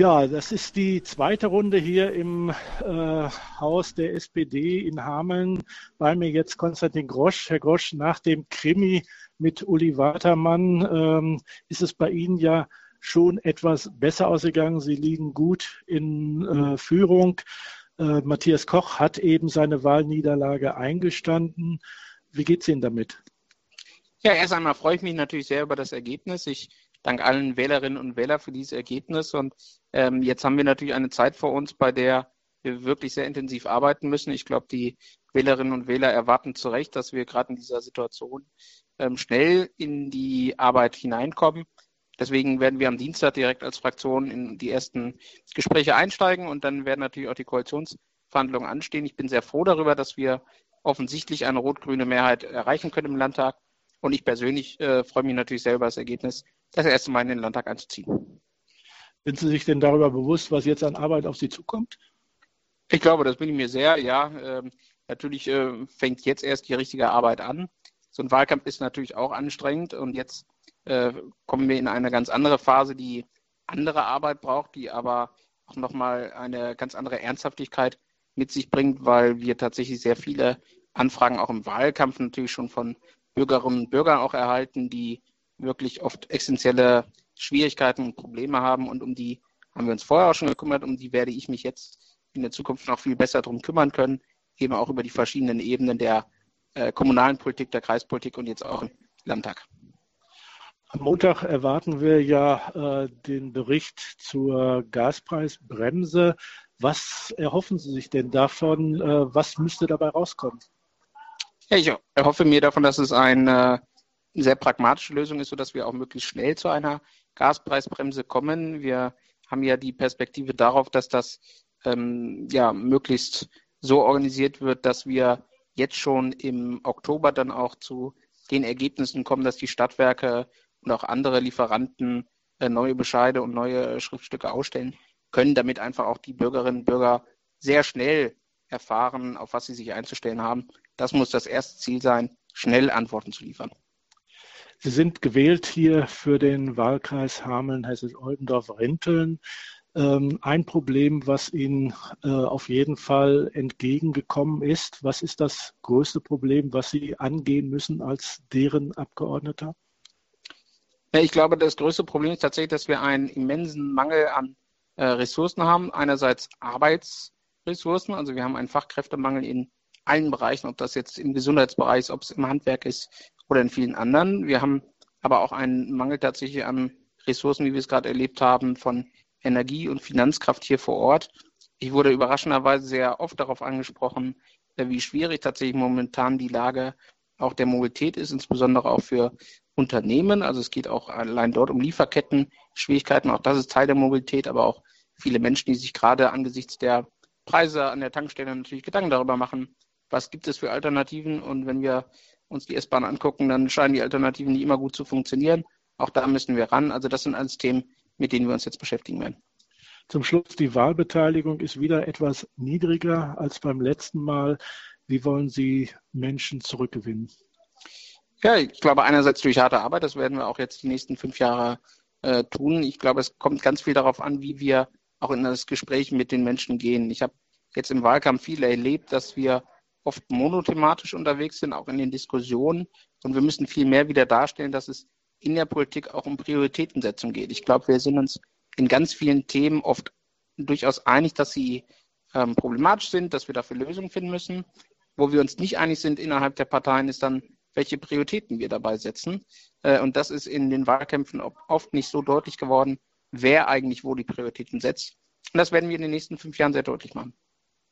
Ja, das ist die zweite Runde hier im Haus der SPD in Hameln. Bei mir jetzt Konstantin Grosch. Herr Grosch, nach dem Krimi mit Uli Watermann ist es bei Ihnen ja schon etwas besser ausgegangen. Sie liegen gut in Führung. Matthias Koch hat eben seine Wahlniederlage eingestanden. Wie geht es Ihnen damit? Ja, erst einmal freue ich mich natürlich sehr über das Ergebnis. Ich danke allen Wählerinnen und Wählern für dieses Ergebnis. Und jetzt haben wir natürlich eine Zeit vor uns, bei der wir wirklich sehr intensiv arbeiten müssen. Ich glaube, die Wählerinnen und Wähler erwarten zu Recht, dass wir gerade in dieser Situation schnell in die Arbeit hineinkommen. Deswegen werden wir am Dienstag direkt als Fraktion in die ersten Gespräche einsteigen und dann werden natürlich auch die Koalitionsverhandlungen anstehen. Ich bin sehr froh darüber, dass wir offensichtlich eine rot-grüne Mehrheit erreichen können im Landtag. Und ich persönlich freue mich natürlich sehr über das Ergebnis, das erste Mal in den Landtag einzuziehen. Sind Sie sich denn darüber bewusst, was jetzt an Arbeit auf Sie zukommt? Ich glaube, das bin ich mir sehr, ja. Natürlich fängt jetzt erst die richtige Arbeit an. So ein Wahlkampf ist natürlich auch anstrengend und jetzt kommen wir in eine ganz andere Phase, die andere Arbeit braucht, die aber auch nochmal eine ganz andere Ernsthaftigkeit mit sich bringt, weil wir tatsächlich sehr viele Anfragen auch im Wahlkampf natürlich schon von Bürgerinnen und Bürgern auch erhalten, die wirklich oft essentielle Schwierigkeiten und Probleme haben. Und um die haben wir uns vorher auch schon gekümmert, um die werde ich mich jetzt in der Zukunft noch viel besser darum kümmern können, eben auch über die verschiedenen Ebenen der kommunalen Politik, der Kreispolitik und jetzt auch im Landtag. Am Montag erwarten wir ja den Bericht zur Gaspreisbremse. Was erhoffen Sie sich denn davon? Was müsste dabei rauskommen? Ja, ich erhoffe mir davon, dass es eine sehr pragmatische Lösung ist, sodass wir auch möglichst schnell zu einer Gaspreisbremse kommen. Wir haben ja die Perspektive darauf, dass das möglichst so organisiert wird, dass wir jetzt schon im Oktober dann auch zu den Ergebnissen kommen, dass die Stadtwerke und auch andere Lieferanten neue Bescheide und neue Schriftstücke ausstellen können, damit einfach auch die Bürgerinnen und Bürger sehr schnell erfahren, auf was sie sich einzustellen haben. Das muss das erste Ziel sein, schnell Antworten zu liefern. Sie sind gewählt hier für den Wahlkreis Hameln-Hessisch-Oldendorf-Rinteln. Ein Problem, was Ihnen auf jeden Fall entgegengekommen ist. Was ist das größte Problem, was Sie angehen müssen als deren Abgeordneter? Ja, ich glaube, das größte Problem ist tatsächlich, dass wir einen immensen Mangel an Ressourcen haben. Einerseits Arbeitsressourcen, also wir haben einen Fachkräftemangel in allen Bereichen, ob das jetzt im Gesundheitsbereich ist, ob es im Handwerk ist oder in vielen anderen. Wir haben aber auch einen Mangel tatsächlich an Ressourcen, wie wir es gerade erlebt haben, von Energie und Finanzkraft hier vor Ort. Ich wurde überraschenderweise sehr oft darauf angesprochen, wie schwierig tatsächlich momentan die Lage auch der Mobilität ist, insbesondere auch für Unternehmen. Also es geht auch allein dort um Lieferketten, Schwierigkeiten. Auch das ist Teil der Mobilität, aber auch viele Menschen, die sich gerade angesichts der Preise an der Tankstelle natürlich Gedanken darüber machen, was gibt es für Alternativen. Und wenn wir uns die S-Bahn angucken, dann scheinen die Alternativen nicht immer gut zu funktionieren. Auch da müssen wir ran. Also das sind alles Themen, mit denen wir uns jetzt beschäftigen werden. Zum Schluss, die Wahlbeteiligung ist wieder etwas niedriger als beim letzten Mal. Wie wollen Sie Menschen zurückgewinnen? Ja, ich glaube einerseits durch harte Arbeit, das werden wir auch jetzt die nächsten 5 Jahre tun. Ich glaube, es kommt ganz viel darauf an, wie wir auch in das Gespräch mit den Menschen gehen. Ich habe jetzt im Wahlkampf viel erlebt, dass wir oft monothematisch unterwegs sind, auch in den Diskussionen. Und wir müssen viel mehr wieder darstellen, dass es in der Politik auch um Prioritätensetzung geht. Ich glaube, wir sind uns in ganz vielen Themen oft durchaus einig, dass sie problematisch sind, dass wir dafür Lösungen finden müssen. Wo wir uns nicht einig sind innerhalb der Parteien, ist dann, welche Prioritäten wir dabei setzen. Und das ist in den Wahlkämpfen oft nicht so deutlich geworden, wer eigentlich wo die Prioritäten setzt. Und das werden wir in den nächsten 5 Jahren sehr deutlich machen.